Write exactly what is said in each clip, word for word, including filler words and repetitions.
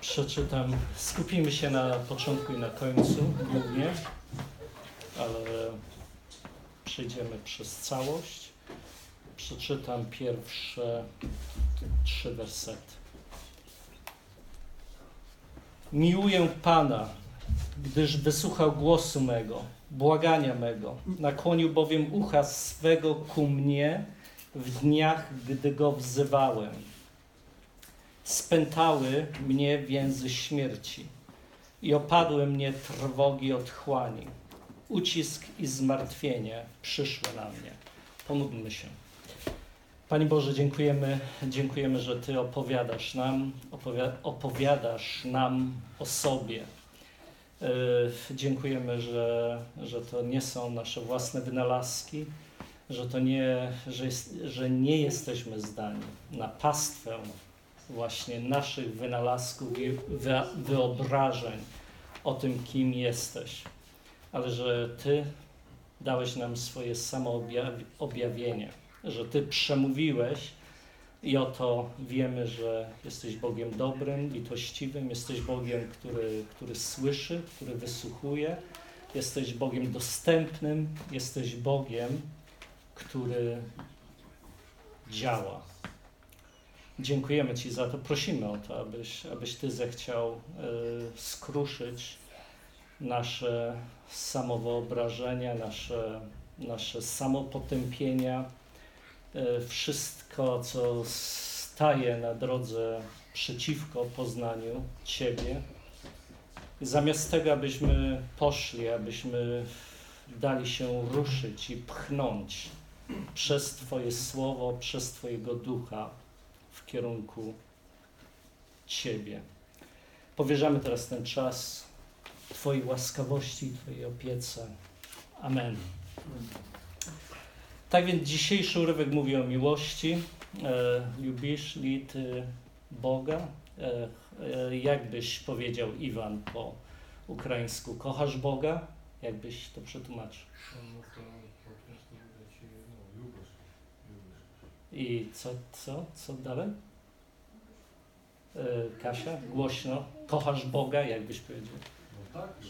Przeczytam, skupimy się na początku i na końcu głównie, ale przejdziemy przez całość. Przeczytam pierwsze trzy wersety. Miłuję Pana, gdyż wysłuchał głosu mego, błagania mego. Nakłonił bowiem ucha swego ku mnie w dniach, gdy go wzywałem. Spętały mnie więzy śmierci i opadły mnie trwogi otchłani. Ucisk i zmartwienie przyszły na mnie. Pomódlmy się. Panie Boże, dziękujemy, dziękujemy, że Ty opowiadasz nam, opowi- opowiadasz nam o sobie. Yy, dziękujemy, że, że to nie są nasze własne wynalazki, że to nie, że, jest, że nie jesteśmy zdani na pastwę właśnie naszych wynalazków i wyobrażeń o tym, kim jesteś, ale że Ty dałeś nam swoje samoobjawienie, że Ty przemówiłeś i oto wiemy, że jesteś Bogiem dobrym, litościwym, jesteś Bogiem, który, który słyszy, który wysłuchuje, jesteś Bogiem dostępnym, jesteś Bogiem, który działa. Dziękujemy Ci za to, prosimy o to, abyś, abyś Ty zechciał y, skruszyć nasze samowyobrażenia, nasze, nasze samopotępienia, y, wszystko, co staje na drodze przeciwko poznaniu Ciebie. Zamiast tego, abyśmy poszli, abyśmy dali się ruszyć i pchnąć przez Twoje Słowo, przez Twojego Ducha w kierunku Ciebie. Powierzamy teraz ten czas Twojej łaskawości, Twojej opiece. Amen. Tak więc dzisiejszy urywek mówi o miłości. E, lubisz li Ty Boga? E, e, jak byś powiedział, Iwan, po ukraińsku? Kochasz Boga? Jak byś to przetłumaczył? I co, co, co dalej? E, Kasia, głośno. Kochasz Boga, jak byś powiedział? No tak,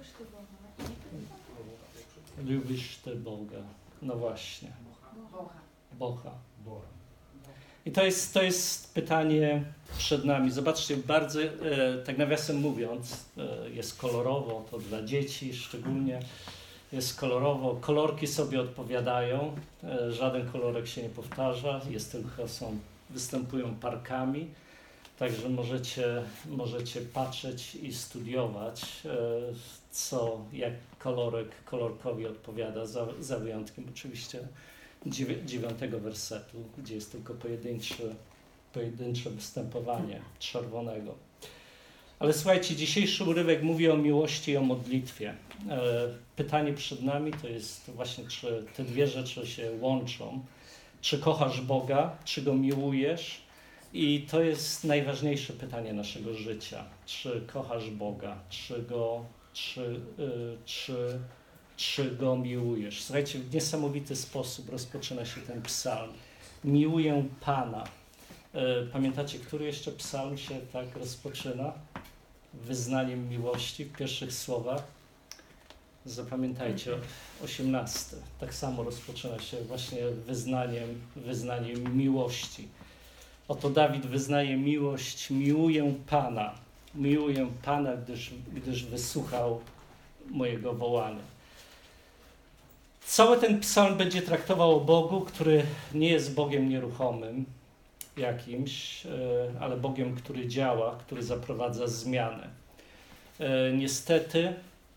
Lubisz Ty Boga. No właśnie. Boga. Boga. I to jest, to jest pytanie przed nami. Zobaczcie, bardzo, e, tak nawiasem mówiąc, e, jest kolorowo, to dla dzieci szczególnie. Jest kolorowo, kolorki sobie odpowiadają, e, żaden kolorek się nie powtarza, jest tylko, są, występują parkami, także możecie, możecie patrzeć i studiować, e, co, jak kolorek kolorkowi odpowiada, za, za wyjątkiem oczywiście dziewię- dziewiątego wersetu, gdzie jest tylko pojedyncze, pojedyncze występowanie czerwonego. Ale słuchajcie, dzisiejszy urywek mówi o miłości i o modlitwie. E, pytanie przed nami to jest właśnie, czy te dwie rzeczy się łączą. Czy kochasz Boga, czy Go miłujesz? I to jest najważniejsze pytanie naszego życia. Czy kochasz Boga, czy Go, czy, y, czy, czy Go miłujesz? Słuchajcie, w niesamowity sposób rozpoczyna się ten psalm. Miłuję Pana. E, pamiętacie, który jeszcze psalm się tak rozpoczyna? Wyznaniem miłości w pierwszych słowach. Zapamiętajcie, osiemnasty. Tak samo rozpoczyna się właśnie wyznaniem, wyznaniem miłości. Oto Dawid wyznaje miłość, miłuję Pana. Miłuję Pana, gdyż, gdyż wysłuchał mojego wołania. Cały ten psalm będzie traktował o Bogu, który nie jest Bogiem nieruchomym jakimś, ale Bogiem, który działa, który zaprowadza zmianę. Niestety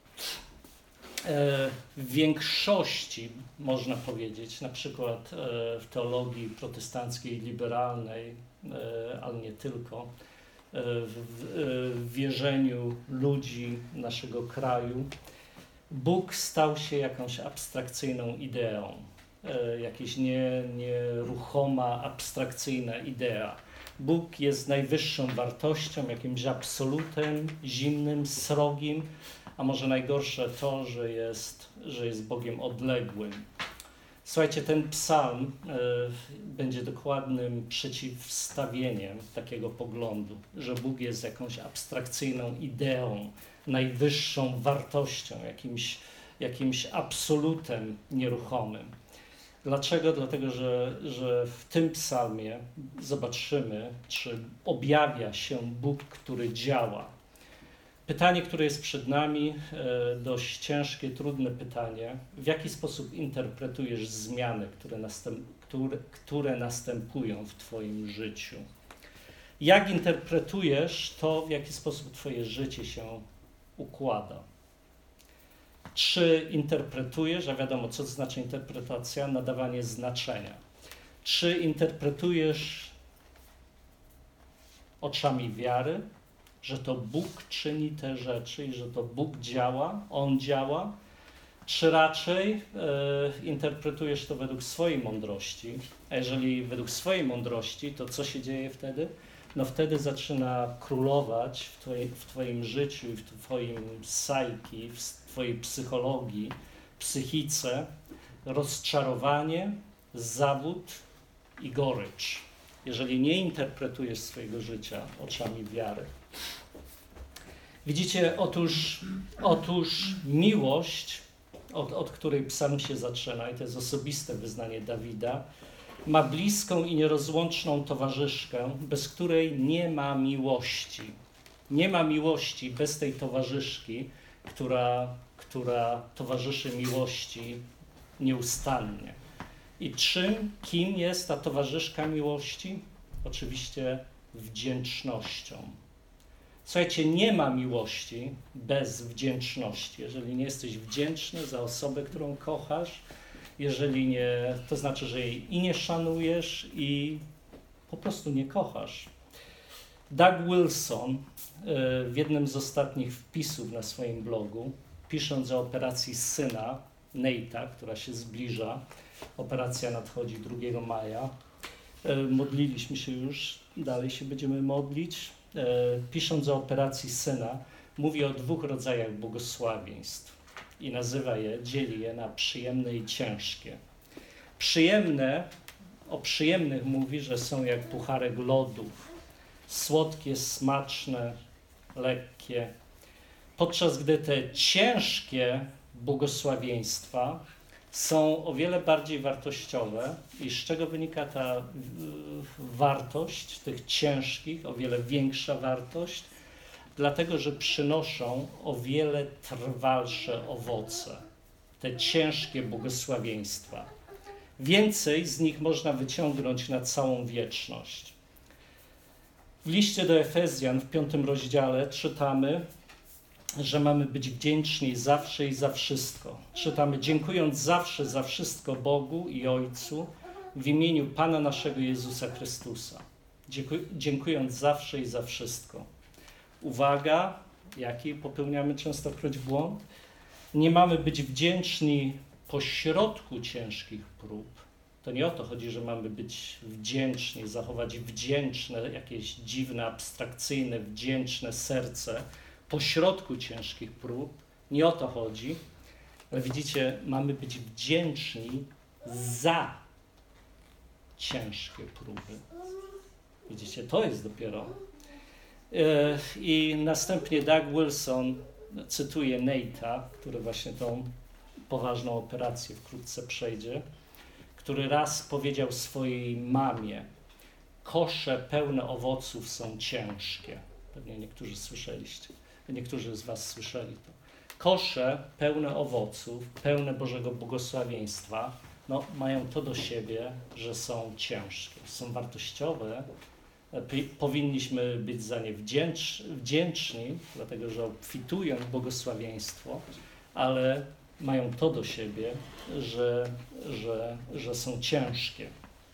w większości, można powiedzieć, na przykład w teologii protestanckiej, liberalnej, ale nie tylko, w wierzeniu ludzi naszego kraju, Bóg stał się jakąś abstrakcyjną ideą, jakaś nie, nieruchoma, abstrakcyjna idea. Bóg jest najwyższą wartością, jakimś absolutem, zimnym, srogim, a może najgorsze to, że jest, że jest Bogiem odległym. Słuchajcie, ten psalm y, będzie dokładnym przeciwstawieniem takiego poglądu, że Bóg jest jakąś abstrakcyjną ideą, najwyższą wartością, jakimś, jakimś absolutem nieruchomym. Dlaczego? Dlatego, że, że w tym psalmie zobaczymy, czy objawia się Bóg, który działa. Pytanie, które jest przed nami, dość ciężkie, trudne pytanie. W jaki sposób interpretujesz zmiany, które, następ, które, które następują w Twoim życiu? Jak interpretujesz to, w jaki sposób Twoje życie się układa? Czy interpretujesz, a wiadomo, co to znaczy interpretacja, nadawanie znaczenia. Czy interpretujesz oczami wiary, że to Bóg czyni te rzeczy i że to Bóg działa, On działa, czy raczej e, interpretujesz to według swojej mądrości, a jeżeli według swojej mądrości, to co się dzieje wtedy? No wtedy zaczyna królować w, twojej, w Twoim życiu, w Twoim psychi, w Twojej psychologii, psychice rozczarowanie, zawód i gorycz. Jeżeli nie interpretujesz swojego życia oczami wiary. Widzicie, otóż, otóż miłość, od, od której psalm się zaczyna, i to jest osobiste wyznanie Dawida, ma bliską i nierozłączną towarzyszkę, bez której nie ma miłości. Nie ma miłości bez tej towarzyszki, która, która towarzyszy miłości nieustannie. I czym, kim jest ta towarzyszka miłości? Oczywiście wdzięcznością. Słuchajcie, nie ma miłości bez wdzięczności. Jeżeli nie jesteś wdzięczny za osobę, którą kochasz, jeżeli nie, to znaczy, że jej i nie szanujesz, i po prostu nie kochasz. Doug Wilson w jednym z ostatnich wpisów na swoim blogu, pisząc o operacji syna Nate'a, która się zbliża, operacja nadchodzi drugiego maja, modliliśmy się już, dalej się będziemy modlić. Pisząc o operacji syna, mówi o dwóch rodzajach błogosławieństw i nazywa je, dzieli je na przyjemne i ciężkie. Przyjemne, o przyjemnych mówi, że są jak pucharek lodów, słodkie, smaczne, lekkie, podczas gdy te ciężkie błogosławieństwa są o wiele bardziej wartościowe. I z czego wynika ta y, wartość tych ciężkich, o wiele większa wartość? Dlatego, że przynoszą o wiele trwalsze owoce. Te ciężkie błogosławieństwa. Więcej z nich można wyciągnąć na całą wieczność. W liście do Efezjan w piątym rozdziale czytamy, że mamy być wdzięczni zawsze i za wszystko. Czytamy, dziękując zawsze za wszystko Bogu i Ojcu w imieniu Pana naszego Jezusa Chrystusa. Dziękuj, dziękując zawsze i za wszystko. Uwaga, jaki popełniamy częstokroć błąd? Nie mamy być wdzięczni pośrodku ciężkich prób. To nie o to chodzi, że mamy być wdzięczni, zachować wdzięczne, jakieś dziwne, abstrakcyjne, wdzięczne serce pośrodku ciężkich prób. Nie o to chodzi. Ale widzicie, mamy być wdzięczni za ciężkie próby. Widzicie, to jest dopiero. I następnie Doug Wilson cytuje Nate'a, który właśnie tą poważną operację wkrótce przejdzie, który raz powiedział swojej mamie: kosze pełne owoców są ciężkie. Pewnie niektórzy słyszeliście, niektórzy z was słyszeli to. Kosze pełne owoców, pełne Bożego błogosławieństwa, no, mają to do siebie, że są ciężkie, są wartościowe. Powinniśmy być za nie wdzięcz, wdzięczni, dlatego że obfitują w błogosławieństwo, ale mają to do siebie, że, że, że są ciężkie.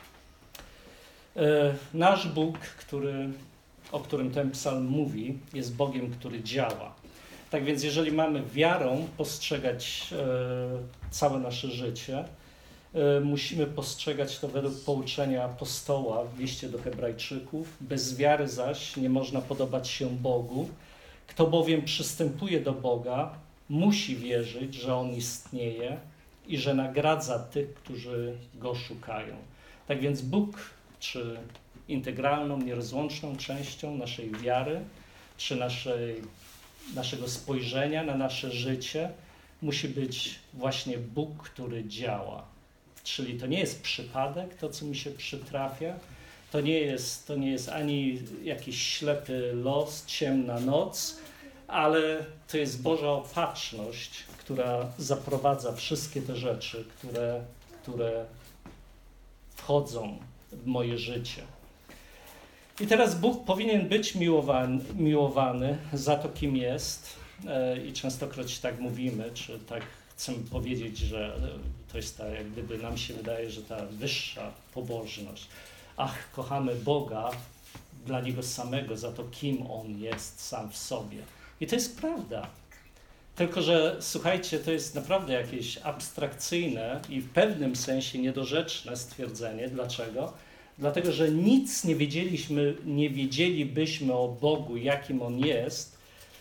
E, nasz Bóg, który, o którym ten psalm mówi, jest Bogiem, który działa. Tak więc jeżeli mamy wiarą postrzegać e, całe nasze życie, e, musimy postrzegać to według pouczenia apostoła w liście do Hebrajczyków. Bez wiary zaś nie można podobać się Bogu. Kto bowiem przystępuje do Boga, musi wierzyć, że On istnieje i że nagradza tych, którzy Go szukają. Tak więc Bóg, czy integralną, nierozłączną częścią naszej wiary, czy naszej, naszego spojrzenia na nasze życie, musi być właśnie Bóg, który działa. Czyli to nie jest przypadek, to co mi się przytrafia, to nie jest, to nie jest ani jakiś ślepy los, ciemna noc, ale to jest Boża opatrzność, która zaprowadza wszystkie te rzeczy, które, które wchodzą w moje życie. I teraz Bóg powinien być miłowany, miłowany za to, kim jest. I częstokroć tak mówimy, czy tak chcemy powiedzieć, że to jest ta, jak gdyby nam się wydaje, że ta wyższa pobożność. Ach, kochamy Boga dla Niego samego, za to, kim On jest sam w sobie. I to jest prawda. Tylko że, słuchajcie, to jest naprawdę jakieś abstrakcyjne i w pewnym sensie niedorzeczne stwierdzenie. Dlaczego? Dlatego, że nic nie wiedzieliśmy, nie wiedzielibyśmy o Bogu, jakim On jest,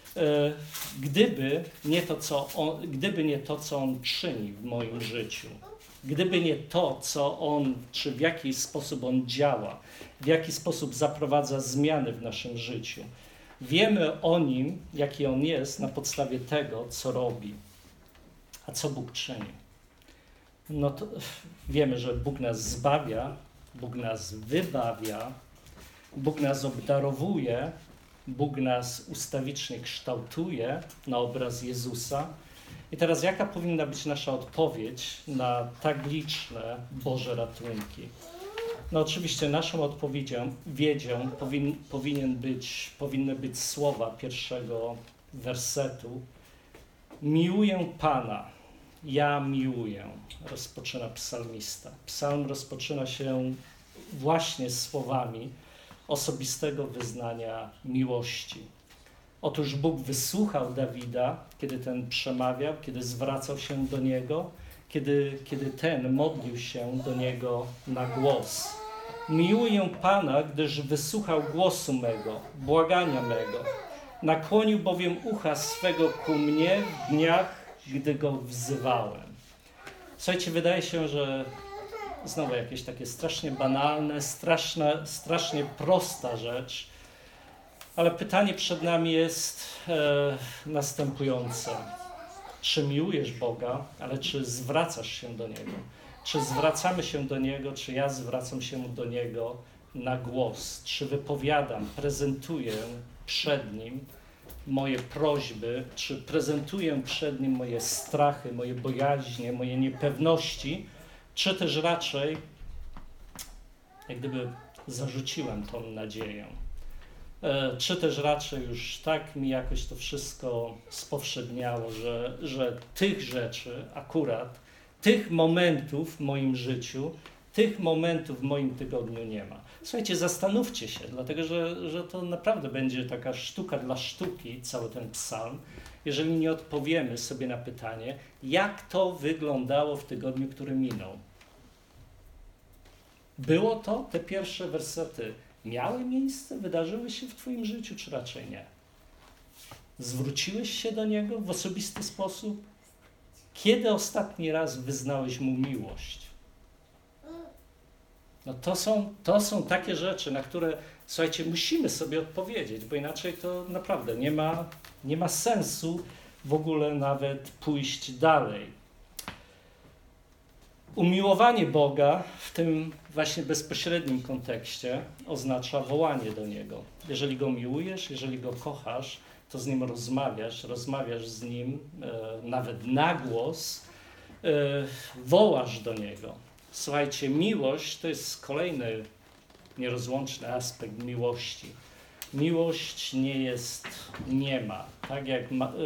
gdyby nie to, co on, gdyby nie to, co On czyni w moim życiu. Gdyby nie to, co On, czy w jaki sposób On działa, w jaki sposób zaprowadza zmiany w naszym życiu. Wiemy o Nim, jaki On jest, na podstawie tego, co robi. A co Bóg czyni? No to wiemy, że Bóg nas zbawia, Bóg nas wybawia, Bóg nas obdarowuje, Bóg nas ustawicznie kształtuje na obraz Jezusa. I teraz jaka powinna być nasza odpowiedź na tak liczne Boże ratunki? No oczywiście naszą odpowiedzią wiedzią powin, powinien być, powinny być słowa pierwszego wersetu. Miłuję Pana, ja miłuję, rozpoczyna psalmista. Psalm rozpoczyna się właśnie słowami osobistego wyznania miłości. Otóż Bóg wysłuchał Dawida, kiedy ten przemawiał, kiedy zwracał się do Niego, kiedy, kiedy ten modlił się do Niego na głos. Miłuję Pana, gdyż wysłuchał głosu mego, błagania mego. Nakłonił bowiem ucha swego ku mnie w dniach, gdy Go wzywałem. Słuchajcie, wydaje się, że znowu jakieś takie strasznie banalne, straszna, strasznie prosta rzecz, ale pytanie przed nami jest e, następujące. Czy miłujesz Boga, ale czy zwracasz się do Niego? Czy zwracamy się do Niego, czy ja zwracam się do Niego na głos? Czy wypowiadam, prezentuję przed Nim moje prośby, czy prezentuję przed Nim moje strachy, moje bojaźnie, moje niepewności, czy też raczej jak gdyby zarzuciłem tą nadzieję. Czy też raczej już tak mi jakoś to wszystko spowszedniało, że, że tych rzeczy akurat, tych momentów w moim życiu, tych momentów w moim tygodniu nie ma. Słuchajcie, zastanówcie się, dlatego że, że to naprawdę będzie taka sztuka dla sztuki, cały ten psalm, jeżeli nie odpowiemy sobie na pytanie, jak to wyglądało w tygodniu, który minął. Było to, te pierwsze wersety, miały miejsce, wydarzyły się w Twoim życiu, czy raczej nie? Zwróciłeś się do Niego w osobisty sposób? Kiedy ostatni raz wyznałeś Mu miłość? No to są, to są takie rzeczy, na które, słuchajcie, musimy sobie odpowiedzieć, bo inaczej to naprawdę nie ma, nie ma sensu w ogóle nawet pójść dalej. Umiłowanie Boga w tym właśnie bezpośrednim kontekście oznacza wołanie do Niego. Jeżeli Go miłujesz, jeżeli Go kochasz, to z Nim rozmawiasz, rozmawiasz z Nim e, nawet na głos, e, wołasz do Niego. Słuchajcie, miłość to jest kolejny nierozłączny aspekt miłości. Miłość nie jest niema. Tak jak ma, e,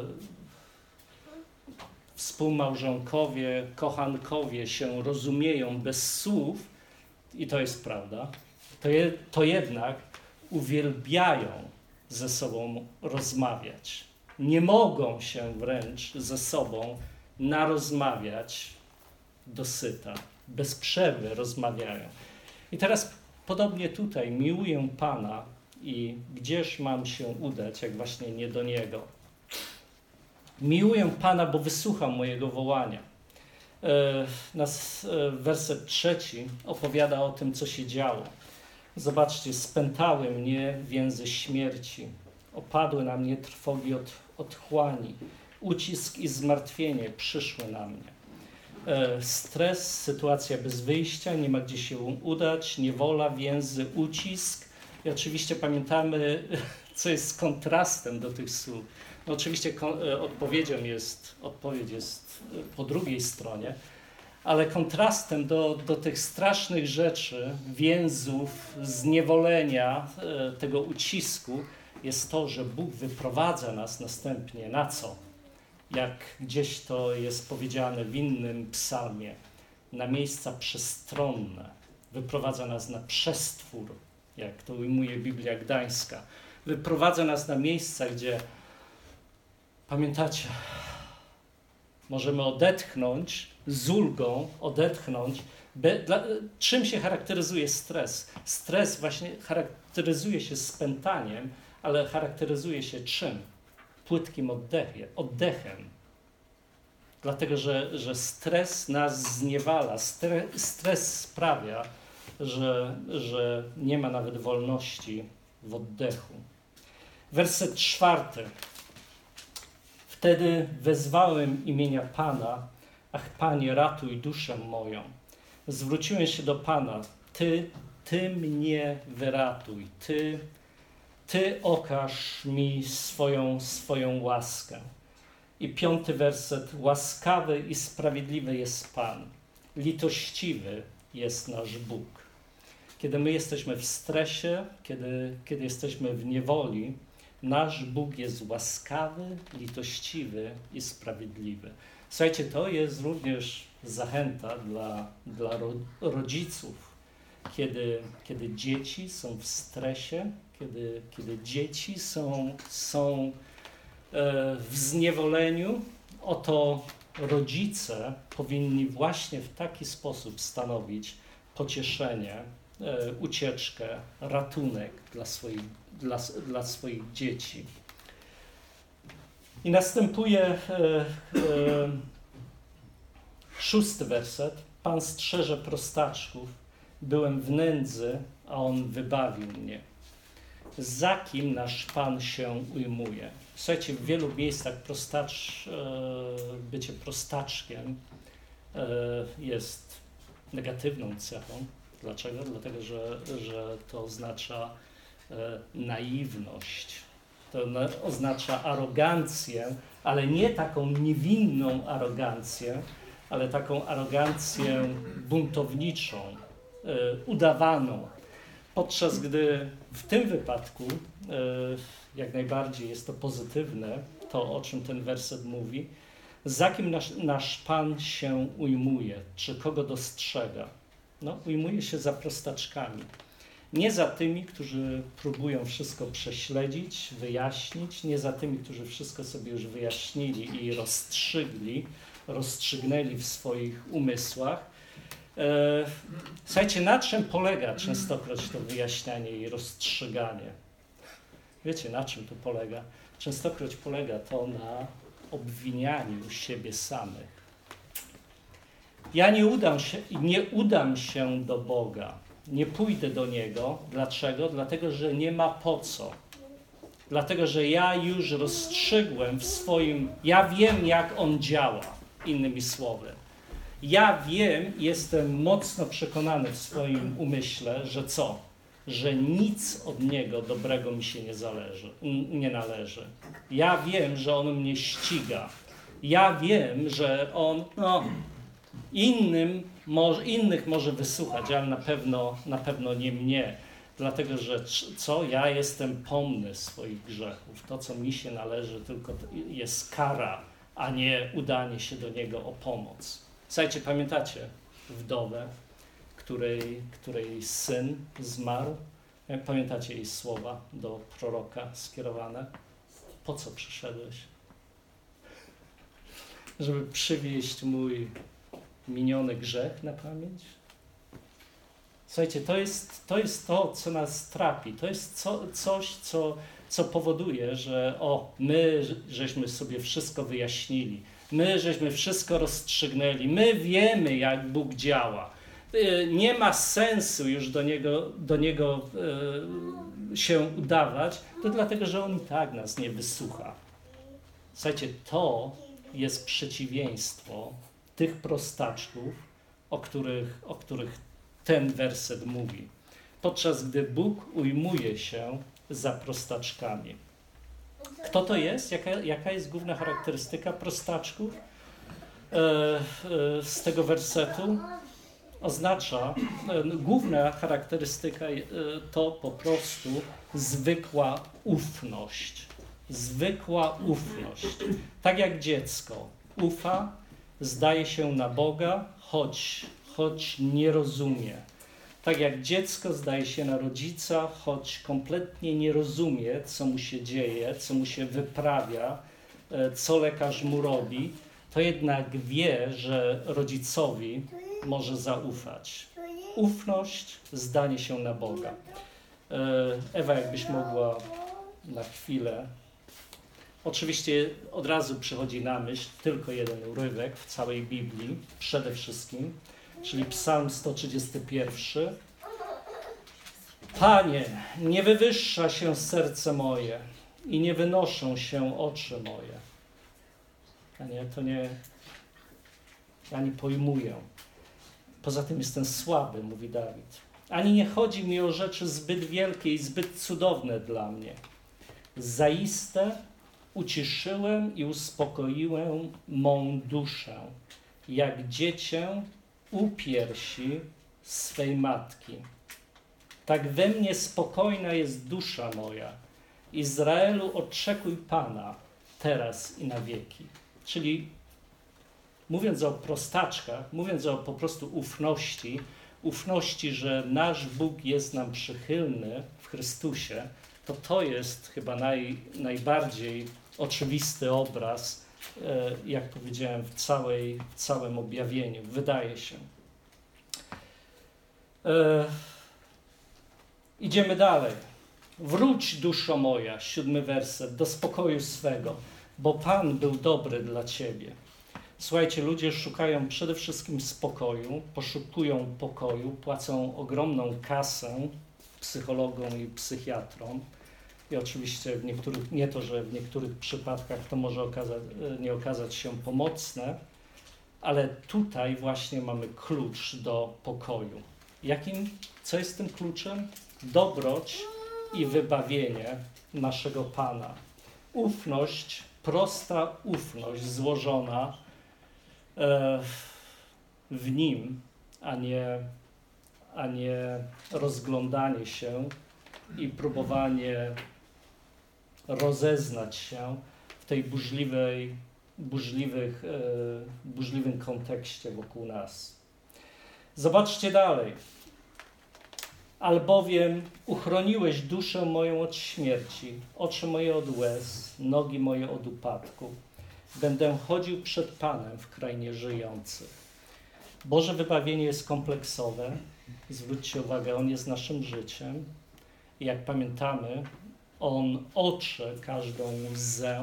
współmałżonkowie, kochankowie się rozumieją bez słów, i to jest prawda, to, je, to jednak uwielbiają ze sobą rozmawiać. Nie mogą się wręcz ze sobą narozmawiać dosyta. Bez przerwy rozmawiają. I teraz podobnie tutaj miłuję Pana i gdzież mam się udać, jak właśnie nie do Niego. Miłuję Pana, bo wysłuchał mojego wołania. Nas, werset trzeci opowiada o tym, co się działo. Zobaczcie, spętały mnie więzy śmierci, opadły na mnie trwogi od otchłani, ucisk i zmartwienie przyszły na mnie. Stres, sytuacja bez wyjścia, nie ma gdzie się udać, niewola, więzy, ucisk. I oczywiście pamiętamy, co jest kontrastem do tych słów. No oczywiście odpowiedzią jest, odpowiedź jest po drugiej stronie, ale kontrastem do, do tych strasznych rzeczy, więzów, zniewolenia, tego ucisku jest to, że Bóg wyprowadza nas następnie na co? Jak gdzieś to jest powiedziane w innym psalmie, na miejsca przestronne. Wyprowadza nas na przestwór, jak to ujmuje Biblia Gdańska. Wyprowadza nas na miejsca, gdzie, pamiętacie, możemy odetchnąć z ulgą, odetchnąć. Be, dla, czym się charakteryzuje stres? Stres właśnie charakteryzuje się spętaniem, ale charakteryzuje się czym? Płytkim oddechem. oddechem. Dlatego, że, że stres nas zniewala. Stres, stres sprawia, że, że nie ma nawet wolności w oddechu. Werset czwarty. Wtedy wezwałem imienia Pana, ach Panie, ratuj duszę moją. Zwróciłem się do Pana, Ty, Ty mnie wyratuj, Ty, Ty okaż mi swoją, swoją łaskę. I piąty werset, łaskawy i sprawiedliwy jest Pan, litościwy jest nasz Bóg. Kiedy my jesteśmy w stresie, kiedy, kiedy jesteśmy w niewoli, nasz Bóg jest łaskawy, litościwy i sprawiedliwy. Słuchajcie, to jest również zachęta dla, dla rodziców, kiedy, kiedy dzieci są w stresie, kiedy, kiedy dzieci są, są e, w zniewoleniu. Oto rodzice powinni właśnie w taki sposób stanowić pocieszenie, e, ucieczkę, ratunek dla swoich, dla, dla swoich dzieci. I następuje e, e, szósty werset. Pan strzeże prostaczków, byłem w nędzy, a On wybawił mnie. Za kim nasz Pan się ujmuje? Słuchajcie, w wielu miejscach prostacz, e, bycie prostaczkiem e, jest negatywną cechą. Dlaczego? Dlatego, że, że to oznacza e, naiwność. To na, oznacza arogancję, ale nie taką niewinną arogancję, ale taką arogancję buntowniczą, e, udawaną. Podczas gdy w tym wypadku e, jak najbardziej jest to pozytywne, to o czym ten werset mówi, za kim nasz, nasz Pan się ujmuje, czy kogo dostrzega? No, ujmuje się za prostaczkami. Nie za tymi, którzy próbują wszystko prześledzić, wyjaśnić, nie za tymi, którzy wszystko sobie już wyjaśnili i rozstrzygli, rozstrzygnęli w swoich umysłach. E, słuchajcie, na czym polega częstokroć to wyjaśnianie i rozstrzyganie? Wiecie, na czym to polega? Częstokroć polega to na obwinianiu siebie samych. Ja nie udam się, nie udam się do Boga, nie pójdę do Niego. Dlaczego? Dlatego, że nie ma po co. Dlatego, że ja już rozstrzygłem w swoim, ja wiem, jak On działa, innymi słowy. Ja wiem, jestem mocno przekonany w swoim umyśle, że co? Że nic od Niego dobrego mi się nie zależy, nie należy. Ja wiem, że On mnie ściga. Ja wiem, że On no, innym, może, innych może wysłuchać, ale na pewno, na pewno nie mnie. Dlatego, że co? Ja jestem pomny swoich grzechów. To, co mi się należy, tylko jest kara, a nie udanie się do Niego o pomoc. Słuchajcie, pamiętacie wdowę, której, której syn zmarł? Pamiętacie jej słowa do proroka skierowane? Po co przyszedłeś? Żeby przywieźć mój miniony grzech na pamięć? Słuchajcie, to jest to, jest to co nas trapi. To jest co, coś, co, co powoduje, że o, my żeśmy sobie wszystko wyjaśnili. My żeśmy wszystko rozstrzygnęli. My wiemy, jak Bóg działa. Nie ma sensu już do Niego, do niego e, się udawać, to dlatego, że On i tak nas nie wysłucha. Słuchajcie, to jest przeciwieństwo tych prostaczków, o których, o których ten werset mówi. Podczas gdy Bóg ujmuje się za prostaczkami. Kto to jest? Jaka, jaka jest główna charakterystyka prostaczków e, e, z tego wersetu? Oznacza, e, główna charakterystyka e, to po prostu zwykła ufność. Zwykła ufność. Tak jak dziecko ufa, zdaje się na Boga, choć, choć nie rozumie. Tak jak dziecko zdaje się na rodzica, choć kompletnie nie rozumie, co mu się dzieje, co mu się wyprawia, co lekarz mu robi, to jednak wie, że rodzicowi może zaufać. Ufność, zdanie się na Boga. Ewa, jakbyś mogła na chwilę. Oczywiście od razu przychodzi na myśl tylko jeden urywek w całej Biblii, przede wszystkim, czyli Psalm sto trzydziesty pierwszy. Panie, nie wywyższa się serce moje i nie wynoszą się oczy moje. Panie, to nie, ja nie pojmuję. Poza tym jestem słaby, mówi Dawid. Ani nie chodzi mi o rzeczy zbyt wielkie i zbyt cudowne dla mnie. Zaiste uciszyłem i uspokoiłem mą duszę, jak dziecię u piersi swej matki. Tak we mnie spokojna jest dusza moja. Izraelu, oczekuj Pana, teraz i na wieki. Czyli mówiąc o prostaczkach, mówiąc o po prostu ufności, ufności, że nasz Bóg jest nam przychylny w Chrystusie, to to jest chyba naj, najbardziej oczywisty obraz, e, jak powiedziałem, w całej, w całym objawieniu, wydaje się. E, idziemy dalej. Wróć, duszo moja, siódmy werset, do spokoju swego, bo Pan był dobry dla ciebie. Słuchajcie, ludzie szukają przede wszystkim spokoju, poszukują pokoju, płacą ogromną kasę psychologom i psychiatrom. I oczywiście w niektórych, nie to, że w niektórych przypadkach to może okazać, nie okazać się pomocne, ale tutaj właśnie mamy klucz do pokoju. Jakim, co jest tym kluczem? Dobroć i wybawienie naszego Pana. Ufność, prosta ufność złożona e, w Nim, a nie, a nie rozglądanie się i próbowanie rozeznać się w tej burzliwej, burzliwych, e, burzliwym kontekście wokół nas. Zobaczcie dalej. Albowiem uchroniłeś duszę moją od śmierci, oczy moje od łez, nogi moje od upadku. Będę chodził przed Panem w krainie żyjących. Boże wybawienie jest kompleksowe. Zwróćcie uwagę, On jest naszym życiem. I jak pamiętamy, On otrze każdą łzę.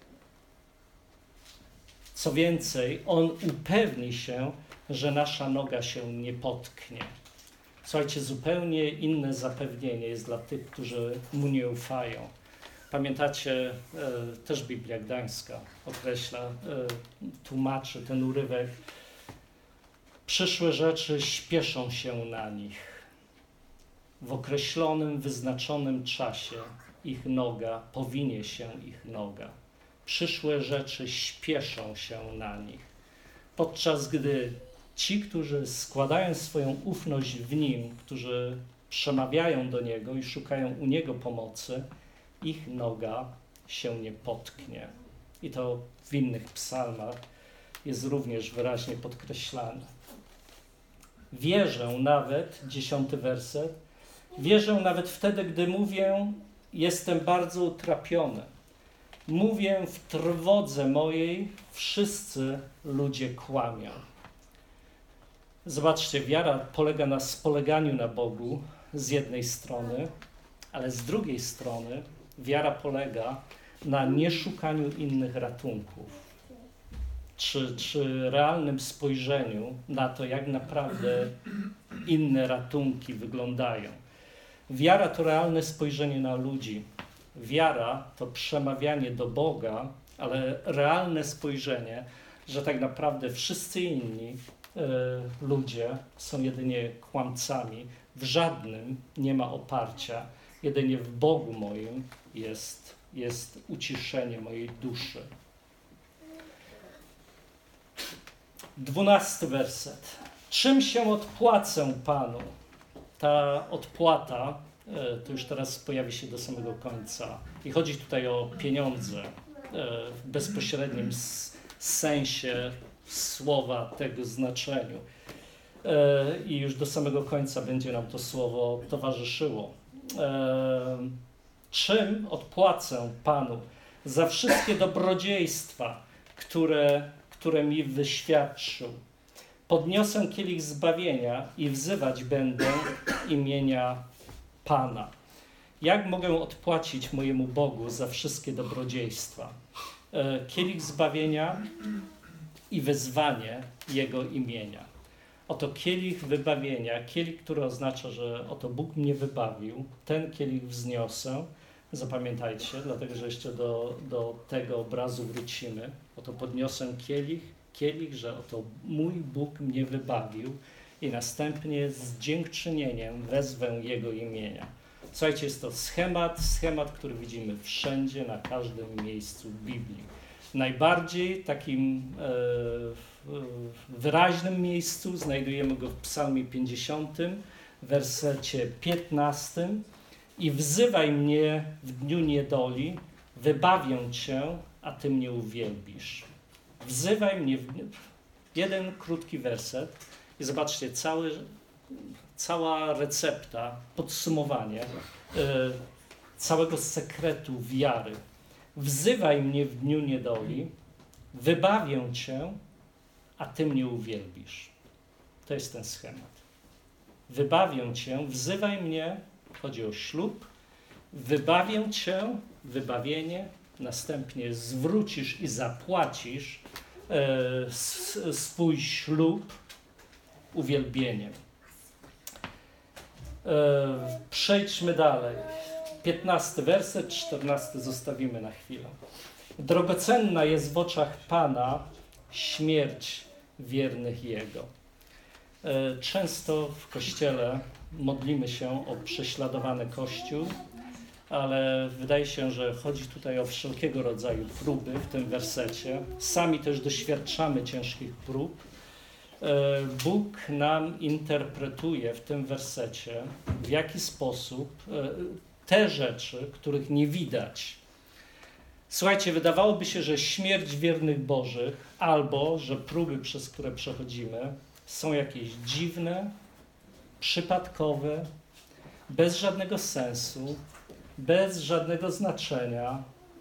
Co więcej, On upewni się, że nasza noga się nie potknie. Słuchajcie, zupełnie inne zapewnienie jest dla tych, którzy Mu nie ufają. Pamiętacie, e, też Biblia Gdańska określa, e, tłumaczy ten urywek. Przyszłe rzeczy śpieszą się na nich. W określonym, wyznaczonym czasie ich noga, powinie się ich noga. Przyszłe rzeczy śpieszą się na nich. Podczas gdy ci, którzy składają swoją ufność w Nim, którzy przemawiają do Niego i szukają u Niego pomocy, ich noga się nie potknie. I to w innych psalmach jest również wyraźnie podkreślane. Wierzę nawet, dziesiąty werset, wierzę nawet wtedy, gdy mówię, jestem bardzo utrapiony. Mówię w trwodze mojej, wszyscy ludzie kłamią. Zobaczcie, wiara polega na spoleganiu na Bogu z jednej strony, ale z drugiej strony wiara polega na nieszukaniu innych ratunków. czy, czy realnym spojrzeniu na to, jak naprawdę inne ratunki wyglądają. Wiara to realne spojrzenie na ludzi. Wiara to przemawianie do Boga, ale realne spojrzenie, że tak naprawdę wszyscy inni y, ludzie są jedynie kłamcami. W żadnym nie ma oparcia. Jedynie w Bogu moim jest, jest uciszenie mojej duszy. Dwunasty werset. Czym się odpłacę Panu? Ta odpłata to już teraz pojawi się do samego końca. I chodzi tutaj o pieniądze w bezpośrednim sensie słowa, tego znaczeniu. I już do samego końca będzie nam to słowo towarzyszyło. Czym odpłacę Panu za wszystkie dobrodziejstwa, które, które mi wyświadczył? Podniosę kielich zbawienia i wzywać będę imienia Pana. Jak mogę odpłacić mojemu Bogu za wszystkie dobrodziejstwa? Kielich zbawienia i wezwanie Jego imienia. Oto kielich wybawienia, kielich, który oznacza, że oto Bóg mnie wybawił, ten kielich wzniosę. Zapamiętajcie, dlatego że jeszcze do, do tego obrazu wrócimy. Oto podniosę kielich, kielich, że oto mój Bóg mnie wybawił i następnie z dziękczynieniem wezwę Jego imienia. Słuchajcie, jest to schemat, schemat, który widzimy wszędzie, na każdym miejscu w Biblii. Najbardziej takim e, wyraźnym miejscu znajdujemy go w Psalmie pięćdziesiątym, w wersecie piętnastym. I wzywaj mnie w dniu niedoli, wybawię Cię, a Ty mnie uwielbisz. Wzywaj mnie w dniu... Jeden krótki werset i zobaczcie, cały, cała recepta, podsumowanie e, całego sekretu wiary. Wzywaj mnie w dniu niedoli, wybawię Cię, a Ty mnie uwielbisz. To jest ten schemat. Wybawię Cię, wzywaj mnie, chodzi o ślub, wybawię Cię, wybawienie, następnie zwrócisz i zapłacisz e, swój ślub uwielbieniem. E, przejdźmy dalej. piętnasty werset, czternasty zostawimy na chwilę. Drogocenna jest w oczach Pana śmierć wiernych Jego. Często w Kościele modlimy się o prześladowany Kościół, ale wydaje się, że chodzi tutaj o wszelkiego rodzaju próby w tym wersecie. Sami też doświadczamy ciężkich prób. Bóg nam interpretuje w tym wersecie, w jaki sposób te rzeczy, których nie widać. Słuchajcie, wydawałoby się, że śmierć wiernych Bożych albo, że próby, przez które przechodzimy, są jakieś dziwne, przypadkowe, bez żadnego sensu, bez żadnego znaczenia.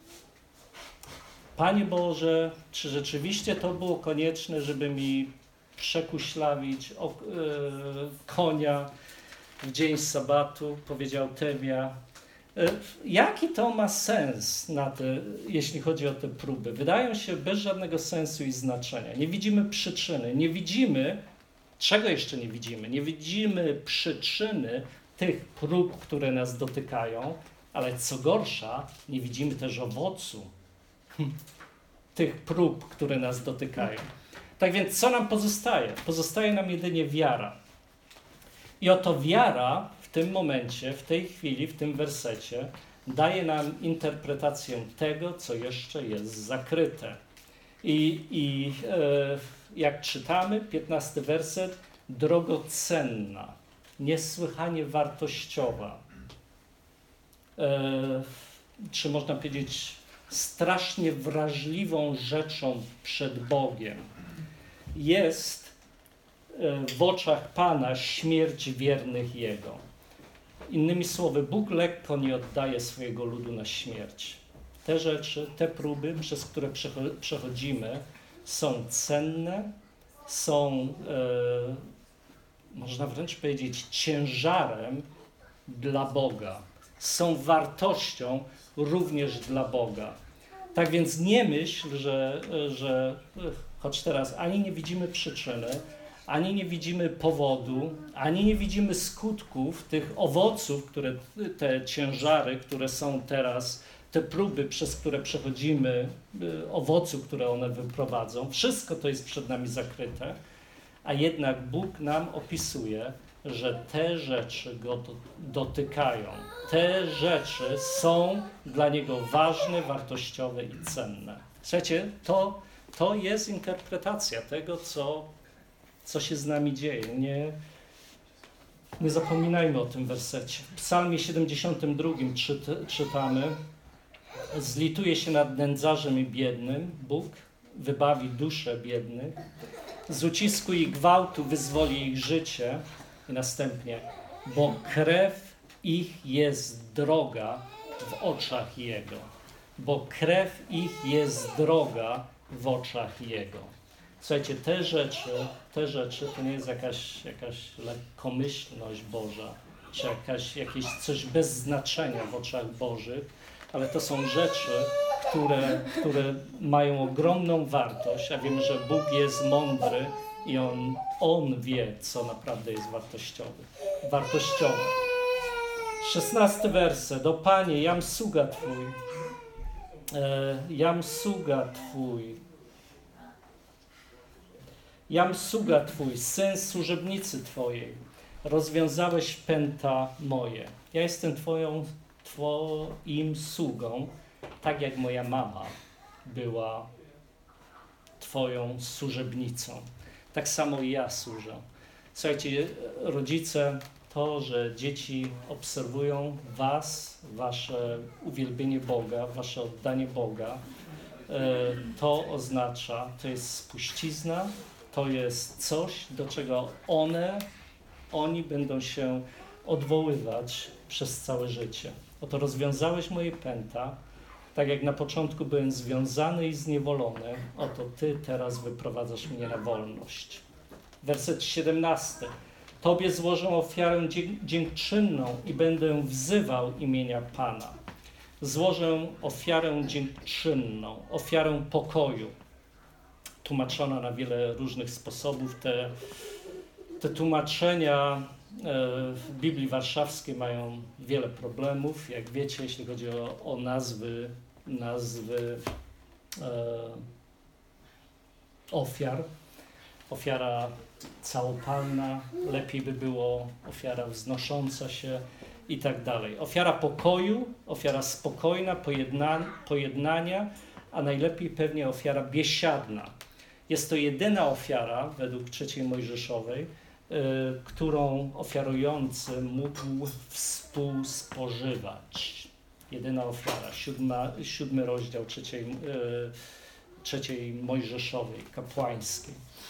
Panie Boże, czy rzeczywiście to było konieczne, żeby mi przekuślawić o, e, konia w dzień sabatu, powiedział Temia. E, jaki to ma sens, na te, jeśli chodzi o te próby? Wydają się bez żadnego sensu i znaczenia. Nie widzimy przyczyny, nie widzimy, czego jeszcze nie widzimy? Nie widzimy przyczyny tych prób, które nas dotykają, ale co gorsza, nie widzimy też owocu tych prób, które nas dotykają. Tak więc co nam pozostaje? Pozostaje nam jedynie wiara. I oto wiara w tym momencie, w tej chwili, w tym wersecie daje nam interpretację tego, co jeszcze jest zakryte. I, i e, jak czytamy, piętnasty werset, drogocenna, niesłychanie wartościowa, e, czy można powiedzieć strasznie wrażliwą rzeczą przed Bogiem, jest w oczach Pana śmierć wiernych Jego. Innymi słowy, Bóg lekko nie oddaje swojego ludu na śmierć. Te rzeczy, te próby, przez które przechodzimy, są cenne, są, e, można wręcz powiedzieć, ciężarem dla Boga. Są wartością również dla Boga. Tak więc nie myśl, że, że choć teraz ani nie widzimy przyczyny, ani nie widzimy powodu, ani nie widzimy skutków tych owoców, które, te ciężary, które są teraz, te próby, przez które przechodzimy, owoców, które one wyprowadzą. Wszystko to jest przed nami zakryte, a jednak Bóg nam opisuje, że te rzeczy go dotykają. Te rzeczy są dla Niego ważne, wartościowe i cenne. Słuchajcie, to, to jest interpretacja tego, co, co się z nami dzieje. Nie, nie zapominajmy o tym wersecie. W Psalmie siedemdziesiątym drugim czytamy: zlituje się nad nędzarzem i biednym, Bóg wybawi duszę biednych, z ucisku i gwałtu wyzwoli ich życie. I następnie, bo krew ich jest droga w oczach Jego. Bo krew ich jest droga w oczach Jego. Słuchajcie, te rzeczy, te rzeczy to nie jest jakaś, jakaś lekkomyślność Boża, czy jakaś, jakieś coś bez znaczenia w oczach Bożych, ale to są rzeczy, które, które mają ogromną wartość, a wiemy, że Bóg jest mądry i On, On wie, co naprawdę jest wartościowe. wartościowe. Szesnasty werset. O Panie, jam sługa Twój, e, jam sługa Twój, jam sługa Twój, syn służebnicy Twojej, rozwiązałeś pęta moje. Ja jestem Twoją, Twoim sługą, tak jak moja mama była Twoją służebnicą. Tak samo i ja służę. Słuchajcie, rodzice, to, że dzieci obserwują was, wasze uwielbienie Boga, wasze oddanie Boga, to oznacza, to jest spuścizna, to jest coś, do czego one, oni będą się odwoływać przez całe życie. Oto rozwiązałeś moje pęta, tak jak na początku byłem związany i zniewolony, oto Ty teraz wyprowadzasz mnie na wolność. Werset siedemnasty. Tobie złożę ofiarę dziękczynną i będę wzywał imienia Pana. Złożę ofiarę dziękczynną, ofiarę pokoju. Tłumaczona na wiele różnych sposobów. Te, te tłumaczenia w Biblii Warszawskiej mają wiele problemów. Jak wiecie, jeśli chodzi o, o nazwy, nazwy e, ofiar. Ofiara całopalna, lepiej by było ofiara wznosząca się i tak dalej. Ofiara pokoju, ofiara spokojna, pojedna, pojednania, a najlepiej pewnie ofiara biesiadna. Jest to jedyna ofiara według trzeciej Mojżeszowej, y, którą ofiarujący mógł współspożywać. Jedyna ofiara, siódma, siódmy rozdział trzeciej, y, trzeciej Mojżeszowej, kapłańskiej.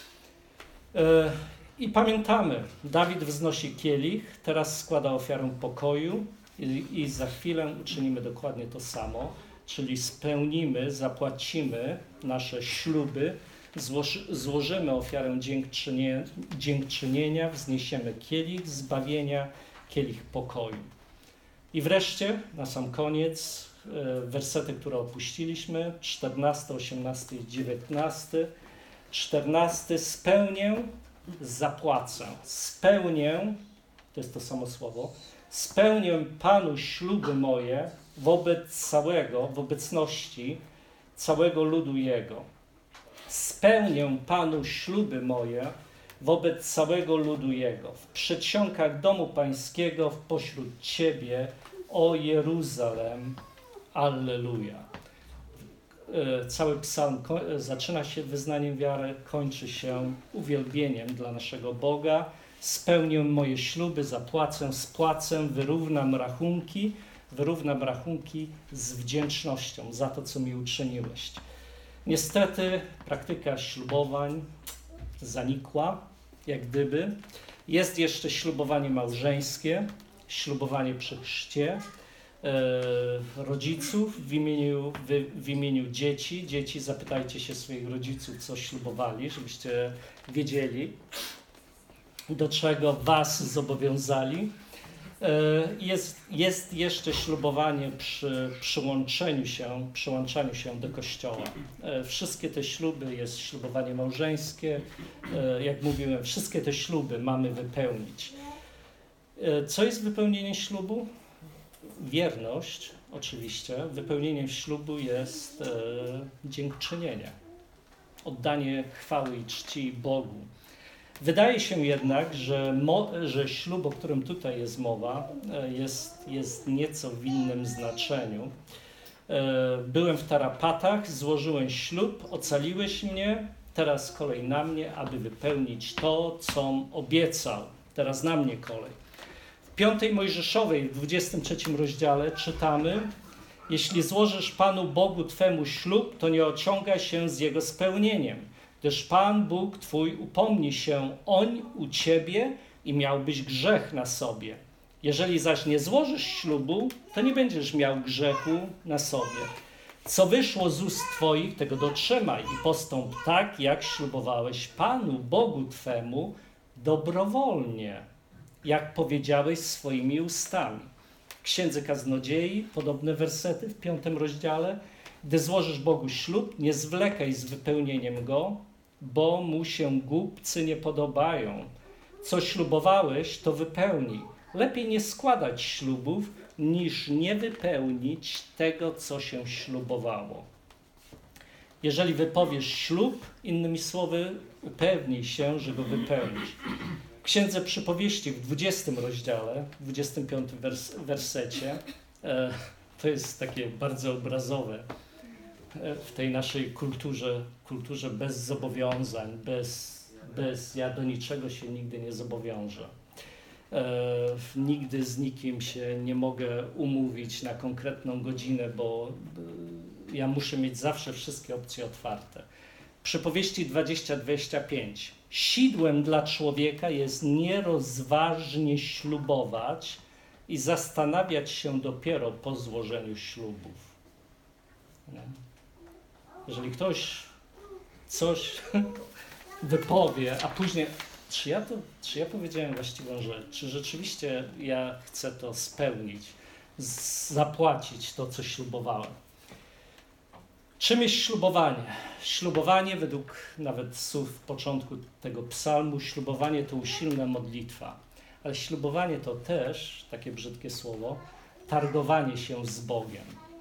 I pamiętamy, Dawid wznosi kielich, teraz składa ofiarę pokoju i, i za chwilę uczynimy dokładnie to samo, czyli spełnimy, zapłacimy nasze śluby, złoży, złożymy ofiarę dziękczynienia, dziękczynienia, wzniesiemy kielich zbawienia, kielich pokoju. I wreszcie, na sam koniec, wersety, które opuściliśmy, czternasty, osiemnasty i dziewiętnasty. czternasty. Spełnię, zapłacę. Spełnię, to jest to samo słowo, spełnię Panu śluby moje wobec całego, w obecności całego ludu Jego. Spełnię Panu śluby moje wobec całego ludu Jego. W przedsionkach domu Pańskiego, w pośród Ciebie, o Jeruzalem. Alleluja. Cały psalm zaczyna się wyznaniem wiary, kończy się uwielbieniem dla naszego Boga. Spełnię moje śluby, zapłacę, spłacę, wyrównam rachunki, wyrównam rachunki z wdzięcznością za to, co mi uczyniłeś. Niestety praktyka ślubowań zanikła, jak gdyby. Jest jeszcze ślubowanie małżeńskie, ślubowanie przy chrzcie rodziców w imieniu, w, w imieniu dzieci. Dzieci, zapytajcie się swoich rodziców, co ślubowali, żebyście wiedzieli, do czego was zobowiązali. Jest, jest jeszcze ślubowanie przy przyłączeniu się, przyłączaniu się do Kościoła. Wszystkie te śluby, jest ślubowanie małżeńskie, jak mówiłem, wszystkie te śluby mamy wypełnić. Co jest wypełnieniem ślubu? Wierność, oczywiście. Wypełnieniem ślubu jest e, dziękczynienie, oddanie chwały i czci Bogu. Wydaje się jednak, że, mo, że ślub, o którym tutaj jest mowa, jest, jest nieco w innym znaczeniu. Byłem w tarapatach, złożyłem ślub, ocaliłeś mnie, teraz kolej na mnie, aby wypełnić to, com obiecał. Teraz na mnie kolej. W piątej Mojżeszowej, w dwudziestym trzecim rozdziale czytamy: jeśli złożysz Panu Bogu Twemu ślub, to nie ociągaj się z jego spełnieniem, gdyż Pan Bóg Twój upomni się oń u Ciebie i miałbyś grzech na sobie. Jeżeli zaś nie złożysz ślubu, to nie będziesz miał grzechu na sobie. Co wyszło z ust Twoich, tego dotrzymaj i postąp tak, jak ślubowałeś Panu Bogu Twemu dobrowolnie, jak powiedziałeś swoimi ustami. W Księdze Kaznodziei podobne wersety w piątym rozdziale. Gdy złożysz Bogu ślub, nie zwlekaj z wypełnieniem go, bo mu się głupcy nie podobają. Co ślubowałeś, to wypełnij. Lepiej nie składać ślubów, niż nie wypełnić tego, co się ślubowało. Jeżeli wypowiesz ślub, innymi słowy, upewnij się, że go wypełnisz. W Księdze Przypowieści w dwudziestym rozdziale, w dwudziestym piątym wers- wersecie, e, to jest takie bardzo obrazowe, w tej naszej kulturze, kulturze bez zobowiązań, bez, bez ja do niczego się nigdy nie zobowiążę. E, nigdy z nikim się nie mogę umówić na konkretną godzinę, bo e, ja muszę mieć zawsze wszystkie opcje otwarte. Przypowieści dwadzieścia dwadzieścia pięć. Sidłem dla człowieka jest nierozważnie ślubować i zastanawiać się dopiero po złożeniu ślubów. Nie? Jeżeli ktoś coś wypowie, a później, czy ja, to, czy ja powiedziałem właściwą rzecz, czy rzeczywiście ja chcę to spełnić, z, zapłacić to, co ślubowałem. Czym jest ślubowanie? Ślubowanie, według nawet słów w początku tego psalmu, ślubowanie to usilna modlitwa. Ale ślubowanie to też, takie brzydkie słowo, targowanie się z Bogiem.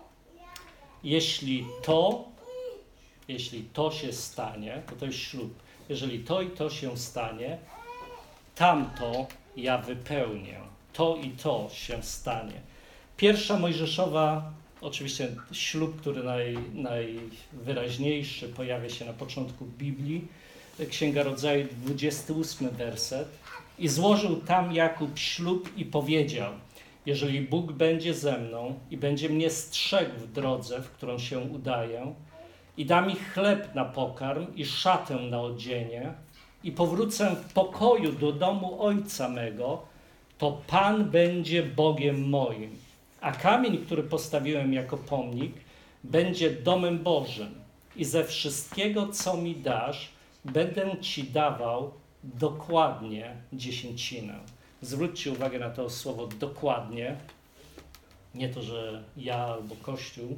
Jeśli to, jeśli to się stanie, to to jest ślub. Jeżeli to i to się stanie, tamto ja wypełnię. To i to się stanie. Pierwsza Mojżeszowa, oczywiście ślub, który naj, najwyraźniejszy pojawia się na początku Biblii, Księga Rodzaju, dwudziesty ósmy werset. I złożył tam Jakub ślub i powiedział: jeżeli Bóg będzie ze mną i będzie mnie strzegł w drodze, w którą się udaję, i da mi chleb na pokarm i szatę na odzienie, i powrócę w pokoju do domu ojca mego, to Pan będzie Bogiem moim, a kamień, który postawiłem jako pomnik, będzie domem Bożym. I ze wszystkiego, co mi dasz, będę Ci dawał dokładnie dziesięcinę. Zwróćcie uwagę na to słowo dokładnie. Nie to, że ja albo Kościół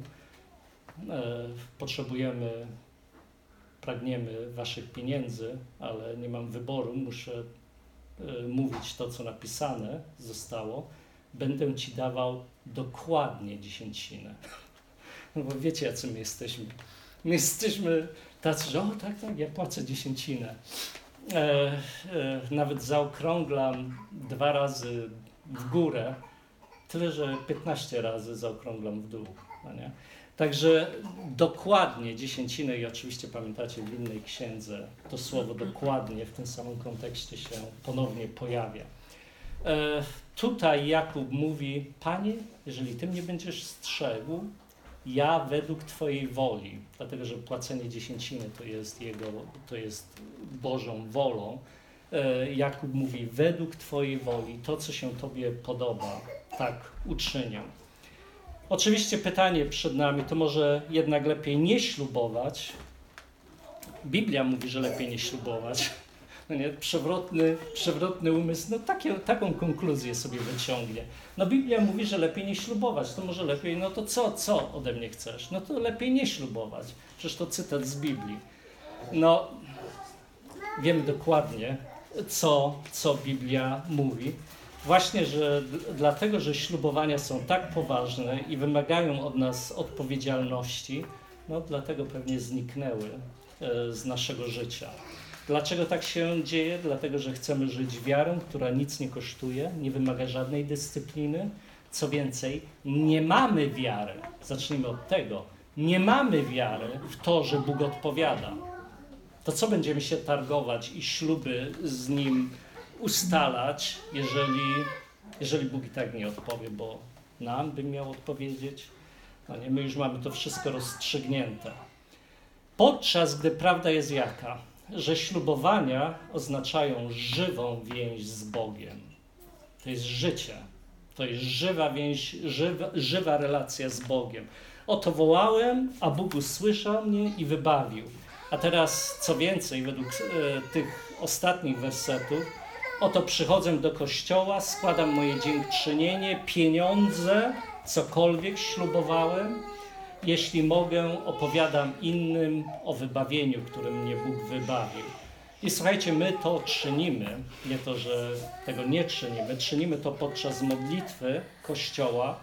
e, potrzebujemy, pragniemy waszych pieniędzy, ale nie mam wyboru, muszę e, mówić to, co napisane zostało. Będę Ci dawał dokładnie dziesięcinę. No bo wiecie, jacy my jesteśmy. My jesteśmy tacy, że o tak, tak, ja płacę dziesięcinę. E, e, nawet zaokrąglam dwa razy w górę, tyle, że piętnaście razy zaokrąglam w dół. No nie? Także dokładnie dziesięcinę, i oczywiście pamiętacie w innej księdze, to słowo dokładnie w tym samym kontekście się ponownie pojawia. E, tutaj Jakub mówi: Panie, jeżeli Ty mnie będziesz strzegł, ja według Twojej woli, dlatego że płacenie dziesięciny to jest Jego, to jest Bożą wolą. E, Jakub mówi: według Twojej woli, to co się Tobie podoba, tak uczynię. Oczywiście pytanie przed nami, to może jednak lepiej nie ślubować. Biblia mówi, że lepiej nie ślubować. no nie, przewrotny, przewrotny umysł, no takie, taką konkluzję sobie wyciągnie. No Biblia mówi, że lepiej nie ślubować, to może lepiej, no to co, co ode mnie chcesz? No to lepiej nie ślubować. Przecież to cytat z Biblii. No, wiemy dokładnie, co, co Biblia mówi. Właśnie, że d- dlatego, że ślubowania są tak poważne i wymagają od nas odpowiedzialności, no dlatego pewnie zniknęły e, z naszego życia. Dlaczego tak się dzieje? Dlatego, że chcemy żyć wiarą, która nic nie kosztuje, nie wymaga żadnej dyscypliny. Co więcej, nie mamy wiary, zacznijmy od tego, nie mamy wiary w to, że Bóg odpowiada. To co będziemy się targować i śluby z Nim ustalać, jeżeli, jeżeli Bóg i tak nie odpowie, bo nam by miał odpowiedzieć? No nie, my już mamy to wszystko rozstrzygnięte. Podczas gdy prawda jest jaka? Że ślubowania oznaczają żywą więź z Bogiem. To jest życie. To jest żywa więź, żywa, żywa relacja z Bogiem. Oto wołałem, a Bóg usłyszał mnie i wybawił. A teraz, co więcej, według e, tych ostatnich wersetów, oto przychodzę do kościoła, składam moje dziękczynienie, pieniądze, cokolwiek ślubowałem. Jeśli mogę, opowiadam innym o wybawieniu, którym mnie Bóg wybawił. I słuchajcie, my to czynimy, nie to, że tego nie czynimy, czynimy to podczas modlitwy Kościoła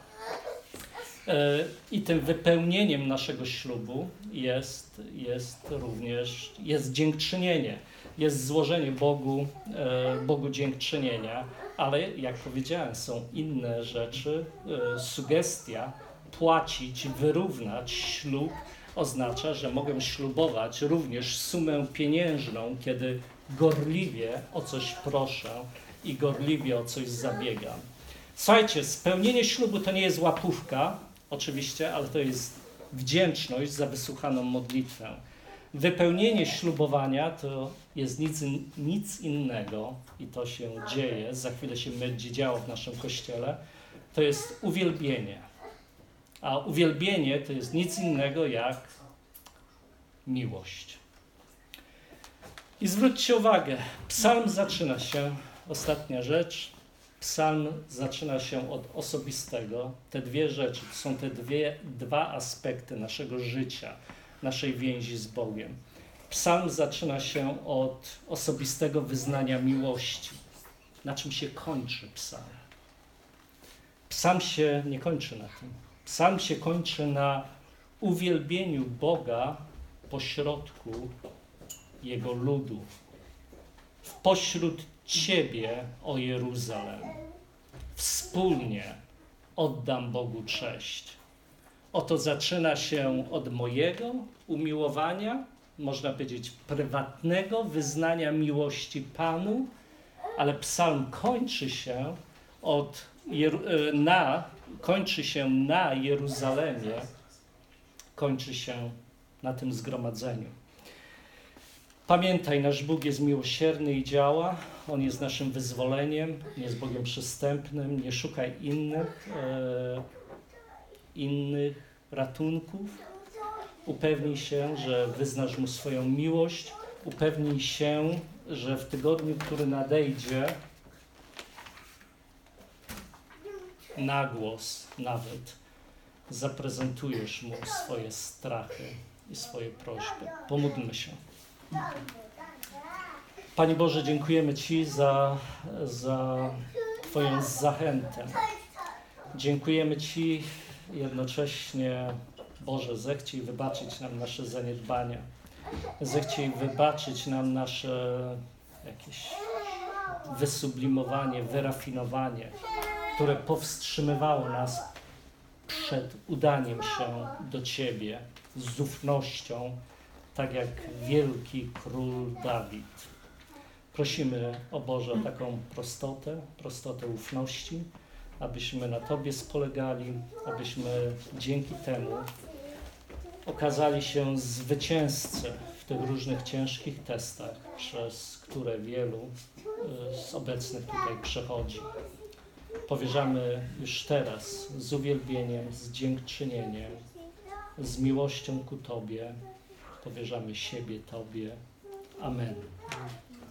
yy, i tym wypełnieniem naszego ślubu jest, jest również jest dziękczynienie, jest złożenie Bogu, yy, Bogu dziękczynienia, ale jak powiedziałem, są inne rzeczy, yy, sugestia, płacić, wyrównać ślub oznacza, że mogę ślubować również sumę pieniężną, kiedy gorliwie o coś proszę i gorliwie o coś zabiegam. Słuchajcie, spełnienie ślubu to nie jest łapówka, oczywiście, ale to jest wdzięczność za wysłuchaną modlitwę. Wypełnienie ślubowania to jest nic, nic innego i to się dzieje, za chwilę się będzie działo w naszym Kościele, to jest uwielbienie. A uwielbienie to jest nic innego jak miłość. I zwróćcie uwagę, psalm zaczyna się, ostatnia rzecz, psalm zaczyna się od osobistego. Te dwie rzeczy, to są te dwie, dwa aspekty naszego życia, naszej więzi z Bogiem. Psalm zaczyna się od osobistego wyznania miłości. Na czym się kończy psalm? Psalm się nie kończy na tym. Psalm się kończy na uwielbieniu Boga pośrodku Jego ludu. Pośród Ciebie, o Jeruzalem, wspólnie oddam Bogu cześć. Oto zaczyna się od mojego umiłowania, można powiedzieć prywatnego wyznania miłości Panu, ale psalm kończy się od, na, kończy się na Jeruzalemie, kończy się na tym zgromadzeniu. Pamiętaj, nasz Bóg jest miłosierny i działa. On jest naszym wyzwoleniem, nie jest Bogiem przystępnym. Nie szukaj innych, e, innych ratunków. Upewnij się, że wyznasz Mu swoją miłość. Upewnij się, że w tygodniu, który nadejdzie, na głos nawet zaprezentujesz Mu swoje strachy i swoje prośby. Pomódlmy się. Panie Boże, dziękujemy Ci za, za Twoją zachętę. Dziękujemy Ci jednocześnie, Boże, zechciej wybaczyć nam nasze zaniedbania. Zechciej wybaczyć nam nasze jakieś wysublimowanie, wyrafinowanie, które powstrzymywało nas przed udaniem się do Ciebie z ufnością, tak jak wielki król Dawid. Prosimy, o Boże, o taką prostotę, prostotę ufności, abyśmy na Tobie spolegali, abyśmy dzięki temu okazali się zwycięzcy w tych różnych ciężkich testach, przez które wielu z obecnych tutaj przechodzi. Powierzamy już teraz z uwielbieniem, z dziękczynieniem, z miłością ku Tobie, powierzamy siebie Tobie. Amen.